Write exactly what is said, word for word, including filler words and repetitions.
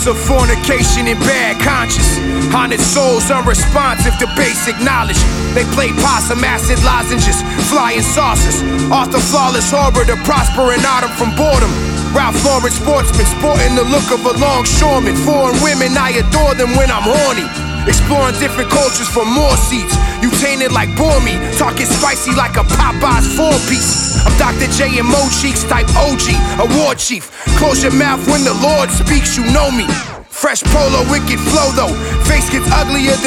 of fornication and bad conscience. Haunted souls unresponsive to basic knowledge. They play possum, acid lozenges, flying saucers. Author flawless horror to prosper and autumn from boredom. Ralph Lauren sportsman, sporting the look of a longshoreman. Foreign women, I adore them when I'm horny. Exploring different cultures for more seats. You tainted like bore me, talking spicy like a Popeye's four-piece. I'm Doctor J and Mo Cheeks type O G, a war chief. Close your mouth when the Lord speaks, you know me. Fresh polo, wicked flow though. Face gets uglier than